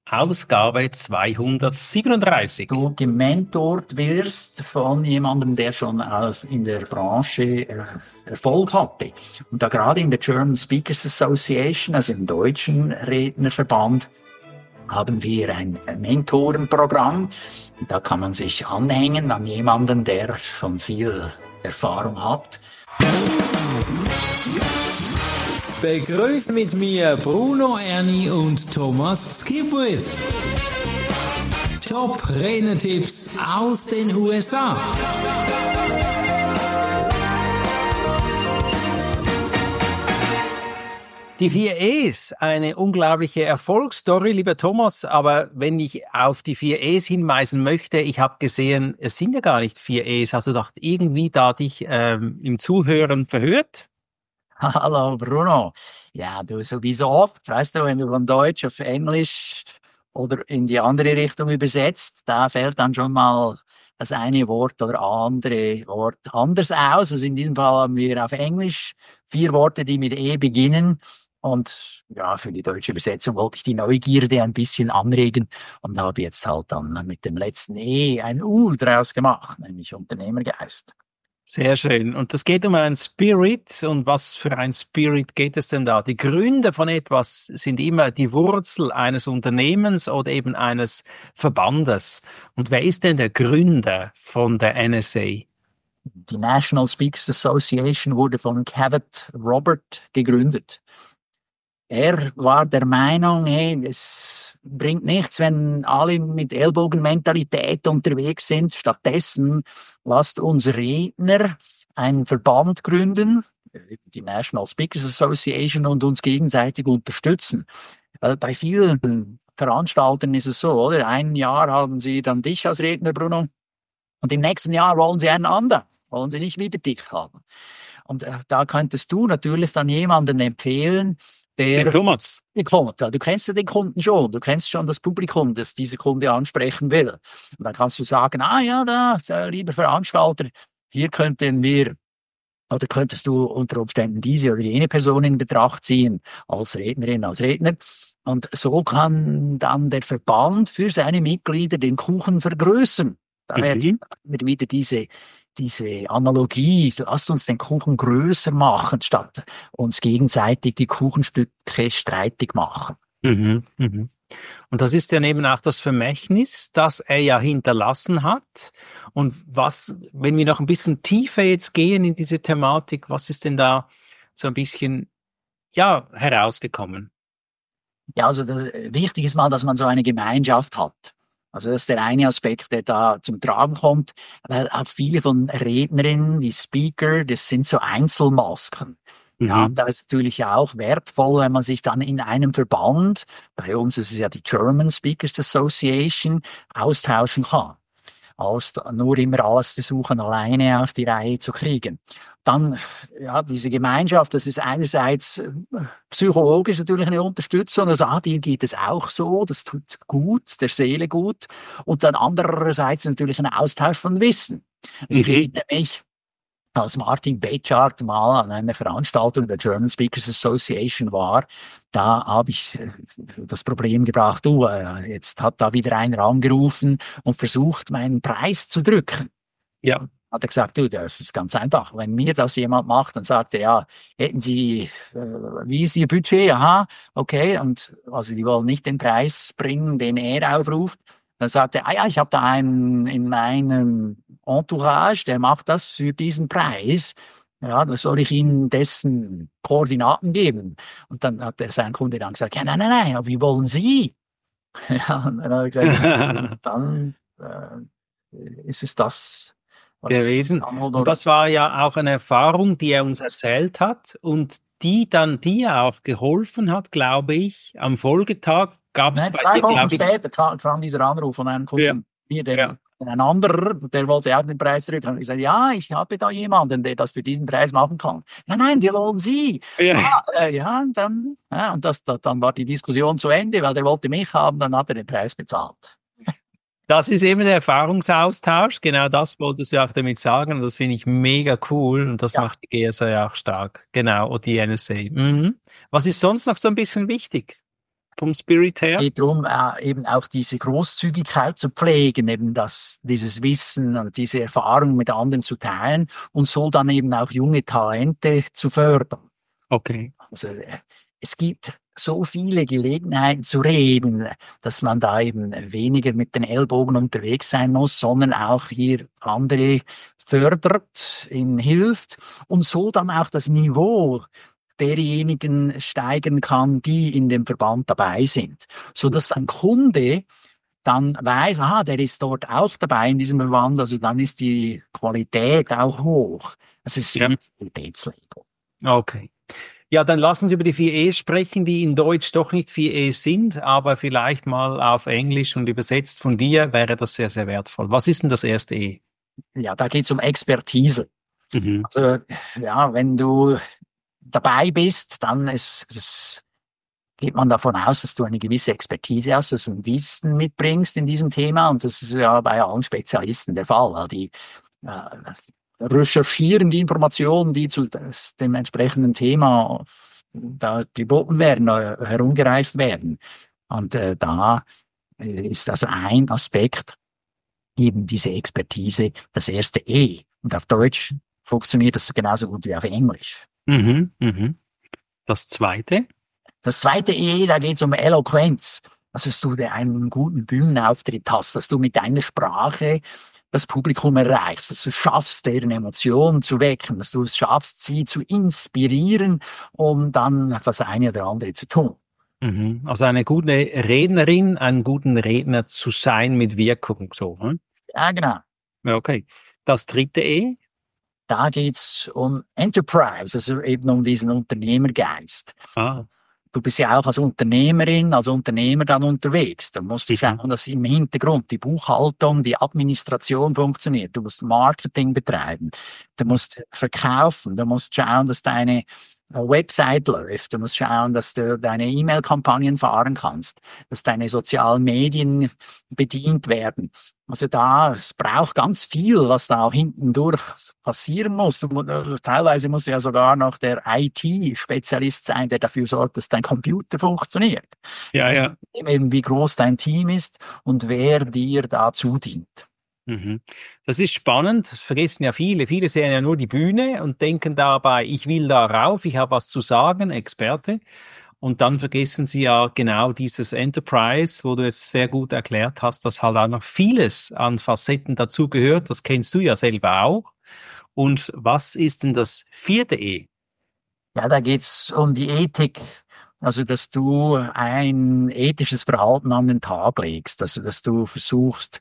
Ausgabe 237. Du gementort wirst von jemandem, der schon in der Branche Erfolg hatte. Und da gerade in der German Speakers Association, also im deutschen Rednerverband, haben wir ein Mentorenprogramm. Da kann man sich anhängen an jemanden, der schon viel Erfahrung hat. Begrüßt mit mir Bruno Erni und Thomas Skipwith. Top Rednertipps aus den USA. Die 4 E's, eine unglaubliche Erfolgsstory, lieber Thomas. Aber wenn ich auf die 4 E's hinweisen möchte, ich habe gesehen, es sind ja gar nicht 4 E's. Hast du doch irgendwie da dich im Zuhören verhört? Hallo Bruno. Ja, du sowieso oft, weißt du, wenn du von Deutsch auf Englisch oder in die andere Richtung übersetzt, da fällt dann schon mal das eine Wort oder andere Wort anders aus. Also in diesem Fall haben wir auf Englisch 4 Worte, die mit E beginnen. Und ja, für die deutsche Übersetzung wollte ich die Neugierde ein bisschen anregen und habe jetzt halt dann mit dem letzten E ein U draus gemacht, nämlich Unternehmergeist. Sehr schön. Und das geht um einen Spirit. Und was für ein Spirit geht es denn da? Die Gründe von etwas sind immer die Wurzel eines Unternehmens oder eben eines Verbandes. Und wer ist denn der Gründer von der NSA? Die National Speakers Association wurde von Cavett Robert gegründet. Er war der Meinung, hey, es bringt nichts, wenn alle mit Ellbogenmentalität unterwegs sind. Stattdessen lasst uns Redner einen Verband gründen, die National Speakers Association, und uns gegenseitig unterstützen. Weil bei vielen Veranstaltern ist es so, oder? Ein Jahr haben sie dann dich als Redner, Bruno, und im nächsten Jahr wollen sie einen anderen, wollen sie nicht wieder dich haben. Und da könntest du natürlich dann jemanden empfehlen, der Thomas. kommt. Du kennst ja den Kunden schon, du kennst schon das Publikum, das diese Kunde ansprechen will. Und dann kannst du sagen, lieber Veranstalter, hier könnten wir, oder könntest du unter Umständen diese oder jene Person in Betracht ziehen, als Rednerin, als Redner. Und so kann dann der Verband für seine Mitglieder den Kuchen vergrößern. Da wird wieder diese Analogie, lasst uns den Kuchen größer machen, statt uns gegenseitig die Kuchenstücke streitig machen. Mhm, mhm. Und das ist ja eben auch das Vermächtnis, das er ja hinterlassen hat. Und was, wenn wir noch ein bisschen tiefer jetzt gehen in diese Thematik, was ist denn da so ein bisschen, ja, herausgekommen? Ja, also wichtig ist mal, dass man so eine Gemeinschaft hat. Also das ist der eine Aspekt, der da zum Tragen kommt, weil auch viele von Rednerinnen, die Speaker, das sind so Einzelmasken. Ja, da ist natürlich auch wertvoll, wenn man sich dann in einem Verband, bei uns ist es ja die German Speakers Association, austauschen kann. Als nur immer alles versuchen, alleine auf die Reihe zu kriegen. Dann, ja, diese Gemeinschaft, das ist einerseits psychologisch natürlich eine Unterstützung, also dir geht es auch so, das tut gut, der Seele gut. Und dann andererseits natürlich ein Austausch von Wissen. Also ich erinnere mich, als Martin Betschart mal an einer Veranstaltung der German Speakers Association war, da habe ich das Problem gebracht, jetzt hat da wieder einer angerufen und versucht, meinen Preis zu drücken. Ja. Hat er gesagt, das ist ganz einfach. Wenn mir das jemand macht, dann sagt er, ja, hätten Sie, wie ist Ihr Budget? Aha, okay. Und also die wollen nicht den Preis bringen, den er aufruft. Dann sagt er, ich habe da einen in meinem Entourage, der macht das für diesen Preis. Ja, da soll ich Ihnen dessen Koordinaten geben. Und dann hat sein Kunde dann gesagt, ja, nein, aber wie wollen Sie? Ja, und dann hat er gesagt, dann ist es das, was gewesen. Und das war ja auch eine Erfahrung, die er uns erzählt hat und die dann dir auch geholfen hat, glaube ich. Am Folgetag gab es bei 2 Wochen später kam dieser Anruf von einem Kunden. Ein anderer, der wollte auch den Preis drücken. Und ich gesagt, ja, ich habe da jemanden, der das für diesen Preis machen kann. Nein, wir wollen Sie. Dann war die Diskussion zu Ende, weil der wollte mich haben, dann hat er den Preis bezahlt. Das ist eben der Erfahrungsaustausch. Genau das wolltest du auch damit sagen. Und das finde ich mega cool. Und das macht die GSA ja auch stark. Genau. Und die NSA. Was ist sonst noch so ein bisschen wichtig? vom Spirit her? Es geht darum, eben auch diese Großzügigkeit zu pflegen, eben dieses Wissen und diese Erfahrung mit anderen zu teilen und so dann eben auch junge Talente zu fördern. Okay. Also es gibt so viele Gelegenheiten zu reden, dass man da eben weniger mit den Ellbogen unterwegs sein muss, sondern auch hier andere fördert, ihnen hilft und so dann auch das Niveau derjenigen steigern kann, die in dem Verband dabei sind, so dass ein Kunde dann weiß, der ist dort auch dabei in diesem Verband, also dann ist die Qualität auch hoch. Also es ist Ja. ein Qualitätslabel. Okay. Ja, dann lassen Sie über die 4 E's sprechen, die in Deutsch doch nicht 4 E's sind, aber vielleicht mal auf Englisch und übersetzt von dir wäre das sehr, sehr wertvoll. Was ist denn das erste E? Ja, da geht es um Expertise. Mhm. Also, ja, wenn du dabei bist, dann geht man davon aus, dass du eine gewisse Expertise hast, dass du ein Wissen mitbringst in diesem Thema. Und das ist ja bei allen Spezialisten der Fall. Weil die recherchieren die Informationen, die zu dem entsprechenden Thema da geboten werden, herumgereicht werden. Und da ist also ein Aspekt eben diese Expertise, das erste E. Und auf Deutsch funktioniert das genauso gut wie auf Englisch. Mhm. Mhm. Das zweite? Das zweite E, da geht es um Eloquenz. Also, dass du einen guten Bühnenauftritt hast, dass du mit deiner Sprache das Publikum erreichst, dass du es schaffst, deren Emotionen zu wecken, dass du es schaffst, sie zu inspirieren, um dann das eine oder andere zu tun. Mhm. Also eine gute Rednerin, einen guten Redner zu sein mit Wirkung, so. Hm? Ja, genau. Ja, okay. Das dritte E? Da geht's um Enterprise, also eben um diesen Unternehmergeist. Ah. Du bist ja auch als Unternehmerin, als Unternehmer dann unterwegs. Da musst du Mhm. schauen, dass im Hintergrund die Buchhaltung, die Administration funktioniert. Du musst Marketing betreiben. Du musst verkaufen. Du musst schauen, dass deine Website läuft. Du musst schauen, dass du deine E-Mail-Kampagnen fahren kannst, dass deine sozialen Medien bedient werden. Also es braucht ganz viel, was da auch hinten durch passieren muss. Teilweise musst du ja sogar noch der IT-Spezialist sein, der dafür sorgt, dass dein Computer funktioniert. Ja, ja. Eben wie groß dein Team ist und wer dir da zudient. Mhm. Das ist spannend, das vergessen ja viele. Viele sehen ja nur die Bühne und denken dabei, ich will da rauf, ich habe was zu sagen, Experte. Und dann vergessen sie ja genau dieses Enterprise, wo du es sehr gut erklärt hast, dass halt auch noch vieles an Facetten dazugehört. Das kennst du ja selber auch. Und was ist denn das vierte E? Ja, da geht's um die Ethik. Also, dass du ein ethisches Verhalten an den Tag legst. Also, dass du versuchst,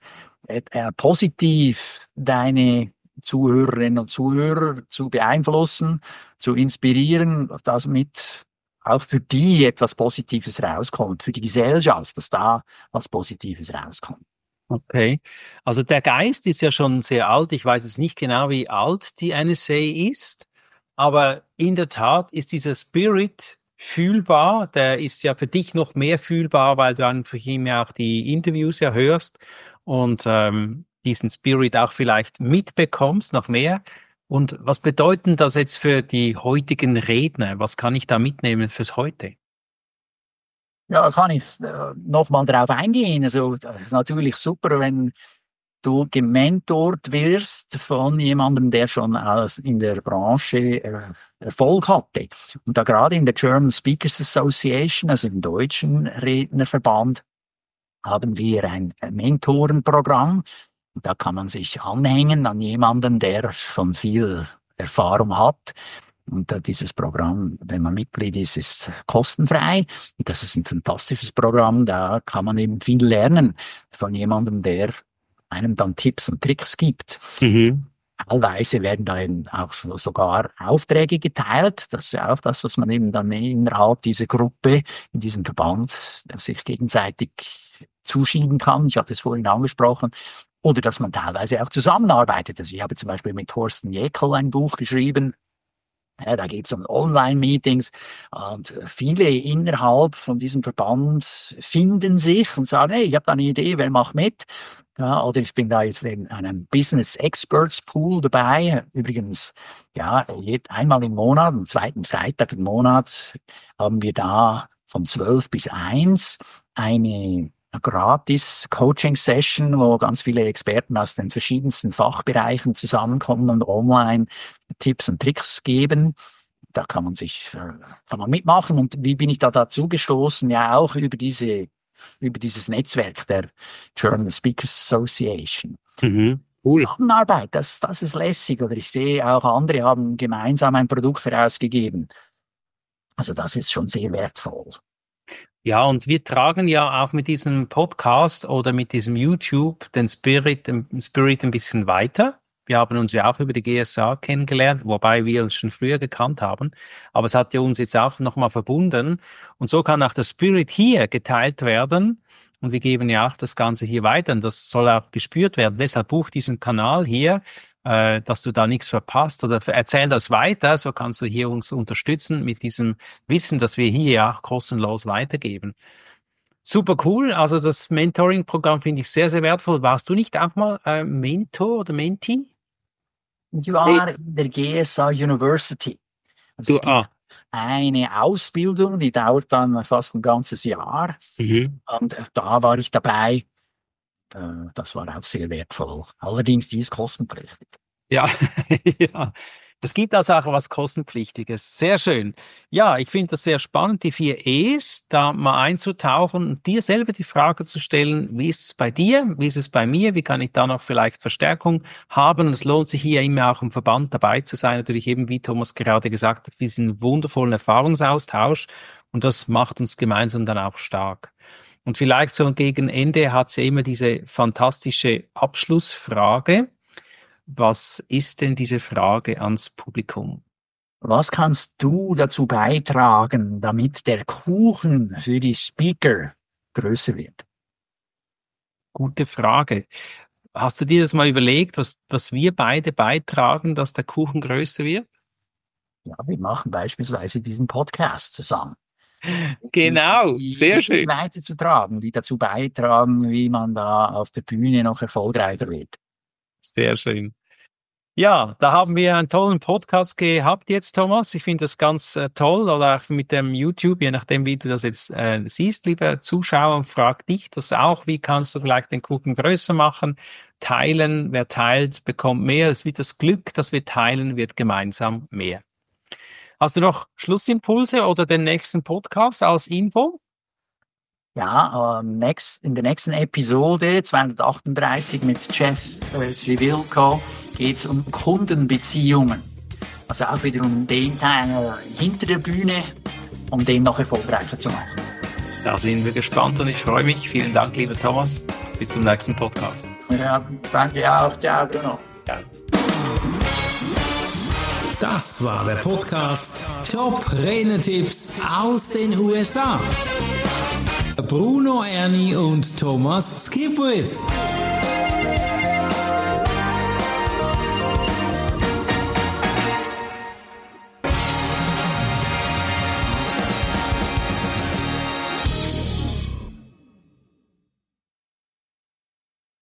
positiv deine Zuhörerinnen und Zuhörer zu beeinflussen, zu inspirieren, damit auch für die etwas Positives rauskommt, für die Gesellschaft, dass da was Positives rauskommt. Okay. Also der Geist ist ja schon sehr alt. Ich weiß jetzt nicht genau, wie alt die NSA ist, aber in der Tat ist dieser Spirit fühlbar. Der ist ja für dich noch mehr fühlbar, weil du einfach ihm ja auch die Interviews ja hörst und diesen Spirit auch vielleicht mitbekommst, noch mehr. Und was bedeutet das jetzt für die heutigen Redner? Was kann ich da mitnehmen fürs Heute? Ja, kann ich noch mal drauf eingehen. Also, das ist natürlich super, wenn du gementort wirst von jemandem, der schon in der Branche Erfolg hatte. Und da gerade in der German Speakers Association, also im deutschen Rednerverband, haben wir ein Mentorenprogramm. Und da kann man sich anhängen an jemanden, der schon viel Erfahrung hat. Und dieses Programm, wenn man Mitglied ist, ist kostenfrei. Und das ist ein fantastisches Programm. Da kann man eben viel lernen von jemandem, der einem dann Tipps und Tricks gibt. Mhm. Teilweise werden da eben auch sogar Aufträge geteilt. Das ist ja auch das, was man eben dann innerhalb dieser Gruppe, in diesem Verband, sich gegenseitig zuschieben kann. Ich hatte es vorhin angesprochen. Oder dass man teilweise auch zusammenarbeitet. Also ich habe zum Beispiel mit Thorsten Jäckel ein Buch geschrieben. Ja, da geht es um Online-Meetings und viele innerhalb von diesem Verband finden sich und sagen, hey, ich habe da eine Idee, wer macht mit? Ja, oder ich bin da jetzt in einem Business Experts Pool dabei. Übrigens, ja, einmal im Monat, am zweiten Freitag im Monat, haben wir da von 12 bis 1 eine gratis Coaching-Session, wo ganz viele Experten aus den verschiedensten Fachbereichen zusammenkommen und online Tipps und Tricks geben. Da kann man mitmachen. Und wie bin ich da dazu gestoßen? Ja, auch über dieses Netzwerk der German Speakers Association. Cool. Zusammenarbeit, das ist lässig. Oder ich sehe auch andere haben gemeinsam ein Produkt herausgegeben. Also das ist schon sehr wertvoll. Ja, und wir tragen ja auch mit diesem Podcast oder mit diesem YouTube den Spirit ein bisschen weiter. Wir haben uns ja auch über die GSA kennengelernt, wobei wir uns schon früher gekannt haben. Aber es hat ja uns jetzt auch nochmal verbunden. Und so kann auch der Spirit hier geteilt werden. Und wir geben ja auch das Ganze hier weiter. Und das soll auch gespürt werden. Deshalb buch diesen Kanal hier, dass du da nichts verpasst, oder erzähl das weiter. So kannst du hier uns unterstützen mit diesem Wissen, das wir hier ja auch kostenlos weitergeben. Super cool. Also das Mentoring-Programm finde ich sehr, sehr wertvoll. Warst du nicht auch mal Mentor oder Mentee? Ich war in der GSA University. Also es gibt eine Ausbildung, die dauert dann fast ein ganzes Jahr. Und da war ich dabei. Das war auch sehr wertvoll. Allerdings, die ist kostenpflichtig. Ja, ja. Es gibt also auch was Kostenpflichtiges. Sehr schön. Ja, ich finde das sehr spannend, die 4 E's, da mal einzutauchen und dir selber die Frage zu stellen, wie ist es bei dir, wie ist es bei mir, wie kann ich da noch vielleicht Verstärkung haben? Es lohnt sich hier immer auch im Verband dabei zu sein, natürlich eben, wie Thomas gerade gesagt hat, diesen wundervollen Erfahrungsaustausch, und das macht uns gemeinsam dann auch stark. Und vielleicht so gegen Ende hat sie immer diese fantastische Abschlussfrage. Was ist denn diese Frage ans Publikum? Was kannst du dazu beitragen, damit der Kuchen für die Speaker größer wird? Gute Frage. Hast du dir das mal überlegt, was wir beide beitragen, dass der Kuchen größer wird? Ja, wir machen beispielsweise diesen Podcast zusammen. Genau, sehr schön. Die weiterzutragen, die dazu beitragen, wie man da auf der Bühne noch erfolgreicher wird. Sehr schön. Ja, da haben wir einen tollen Podcast gehabt jetzt, Thomas. Ich finde das ganz toll, oder auch mit dem YouTube, je nachdem, wie du das jetzt siehst, lieber Zuschauer, frag dich das auch. Wie kannst du vielleicht den Kuchen größer machen? Teilen, wer teilt, bekommt mehr. Es wird das Glück, das wir teilen, wird gemeinsam mehr. Hast du noch Schlussimpulse oder den nächsten Podcast als Info? Ja, in der nächsten Episode 238 mit Jeff Civilco geht es um Kundenbeziehungen. Also auch wieder um den Teil hinter der Bühne, um den noch erfolgreicher zu machen. Da sind wir gespannt und ich freue mich. Vielen Dank, lieber Thomas. Bis zum nächsten Podcast. Ja, danke auch. Ciao, Bruno. Ja. Das war der Podcast Top Renetipps aus den USA. Bruno Erni und Thomas Skipwith.